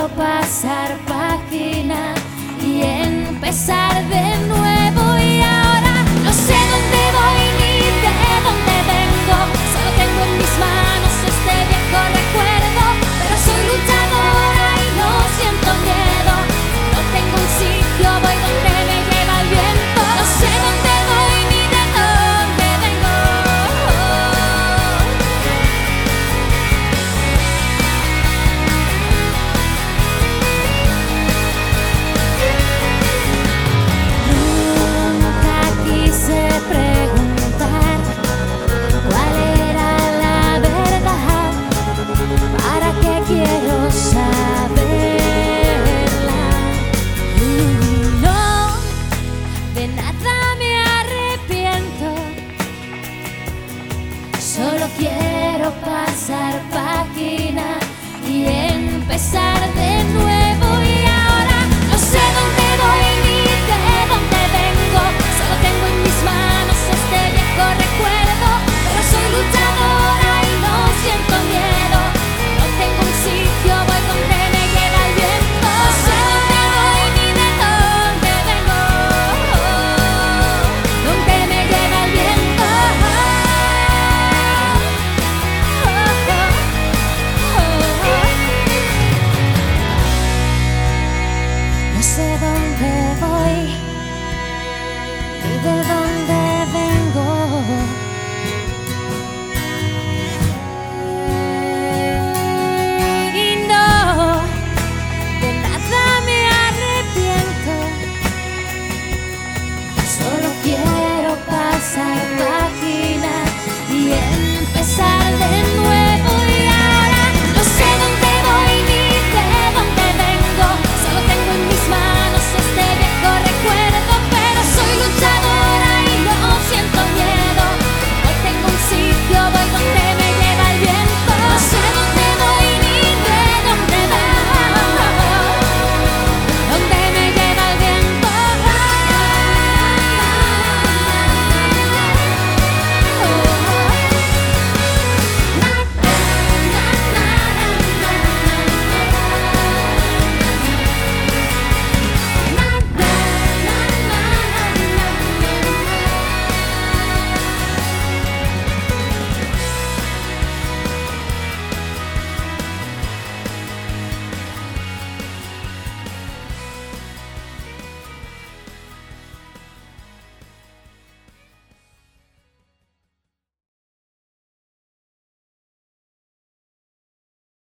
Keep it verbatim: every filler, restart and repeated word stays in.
quiero pasar página y empezar de nuevo. Y ahora no sé dónde voy ni de dónde vengo, solo tengo en mis manos este viejo recuerdo. Pero soy luchadora y no siento miedo, no tengo un sitio, voy donde me lleva el viento. No sé dónde voy ni de dónde vengo. Nunca quise preguntar cuál era la verdad, para qué quiero saberla. No, de nada me arrepiento, solo quiero pasar página y empezar de nuevo. Y ahora no sé dónde voy ni de dónde vengo, solo tengo en mis manos este viejo recuerdo. Pero soy luchadora y no siento miedo, no tengo un sitio, voy donde me lleva el viento. No sé dónde voy ni de dónde vengo, donde me lleva el viento. No sé dónde voy ni de dónde